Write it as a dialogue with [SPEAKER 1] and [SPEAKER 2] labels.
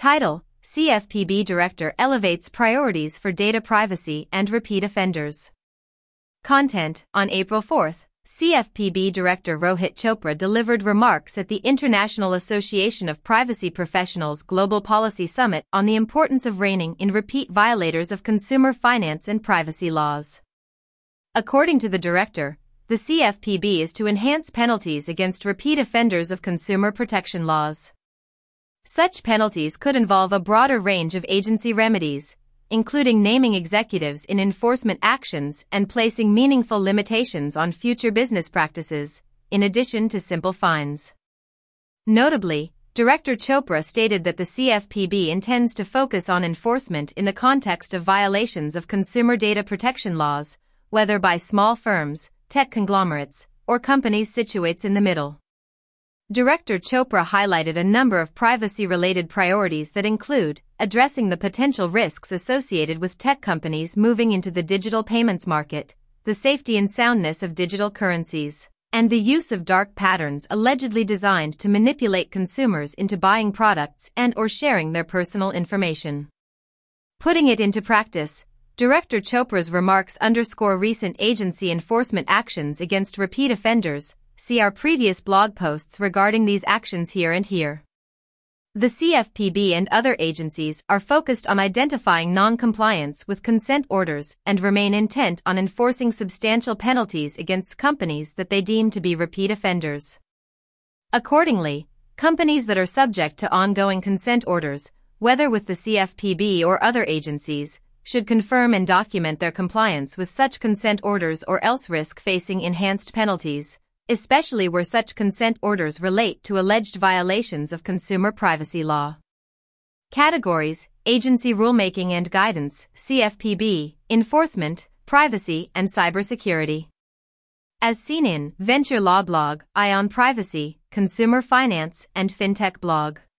[SPEAKER 1] Title: CFPB Director Elevates Priorities for Data Privacy and Repeat Offenders. Content: On April 4, CFPB Director Rohit Chopra delivered remarks at the International Association of Privacy Professionals Global Policy Summit on the importance of reining in repeat violators of consumer finance and privacy laws. According to the director, the CFPB is to enhance penalties against repeat offenders of consumer protection laws. Such penalties could involve a broader range of agency remedies, including naming executives in enforcement actions and placing meaningful limitations on future business practices, in addition to simple fines. Notably, Director Chopra stated that the CFPB intends to focus on enforcement in the context of violations of consumer data protection laws, whether by small firms, tech conglomerates, or companies situated in the middle. Director Chopra highlighted a number of privacy-related priorities that include addressing the potential risks associated with tech companies moving into the digital payments market, the safety and soundness of digital currencies, and the use of dark patterns allegedly designed to manipulate consumers into buying products and/or sharing their personal information. Putting it into practice, Director Chopra's remarks underscore recent agency enforcement actions against repeat offenders. See our previous blog posts regarding these actions here and here. The CFPB and other agencies are focused on identifying non-compliance with consent orders and remain intent on enforcing substantial penalties against companies that they deem to be repeat offenders. Accordingly, companies that are subject to ongoing consent orders, whether with the CFPB or other agencies, should confirm and document their compliance with such consent orders or else risk facing enhanced penalties, especially where such consent orders relate to alleged violations of consumer privacy law. Categories: Agency Rulemaking and Guidance, CFPB, Enforcement, Privacy and Cybersecurity. As seen in Venture Law Blog, Eye on Privacy, Consumer Finance and FinTech Blog.